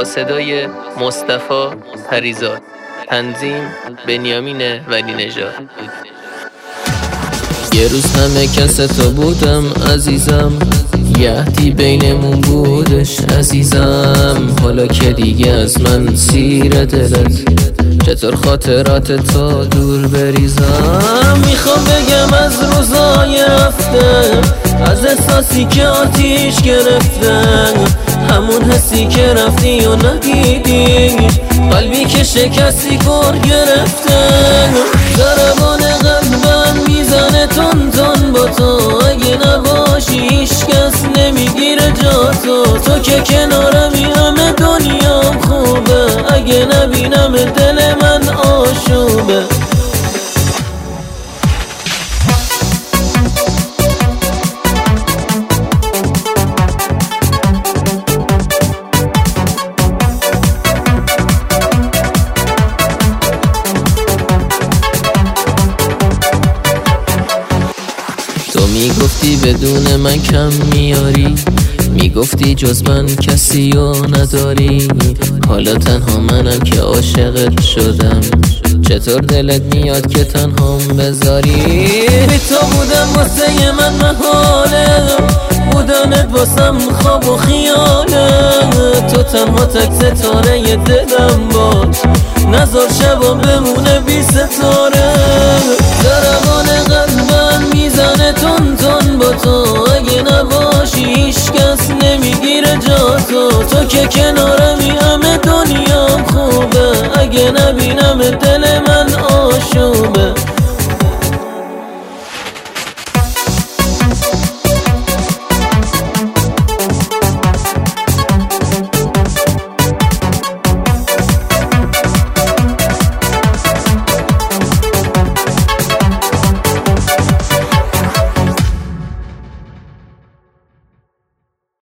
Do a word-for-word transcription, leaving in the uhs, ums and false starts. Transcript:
صدای مصطفی پریزاد، تنظیم بنیامین ولی نژاد. یه روز همه کس تو بودم عزیزم، یهدی بینمون بودش عزیزم. حالا که دیگه از من سیر دلت، چطور خاطرات تو دور بریزم. میخوام بگم از روزای رفته، از احساسی که آتیش گرفتن، همون حسی که رفتی و ندیدی، قلبی که شکستی کار گرفتن. ضربان قلبم میزنه تون تون با تو، اگه نباشی هیچ کس نمیگیره جا تو. تو که کنارمی همه دنیام خوبه، اگه نبینم دل من آشوبه. تو میگفتی بدون من کم میاری، میگفتی جز من کسی رو نداری. حالا تنها منم که عاشقت شدم، چطور دلت میاد که تنهام بذاری؟ تو بودم واسه من محاله، بودنت واسم خواب و خیاله. تو تنها تک ستاره دلم باش، نذار شبام بمونه بی ستاره. ضربان قلبم میزنه تون تون با تو، اگه نباشی هیچ کس نمیگیره جا تو. تو که کنار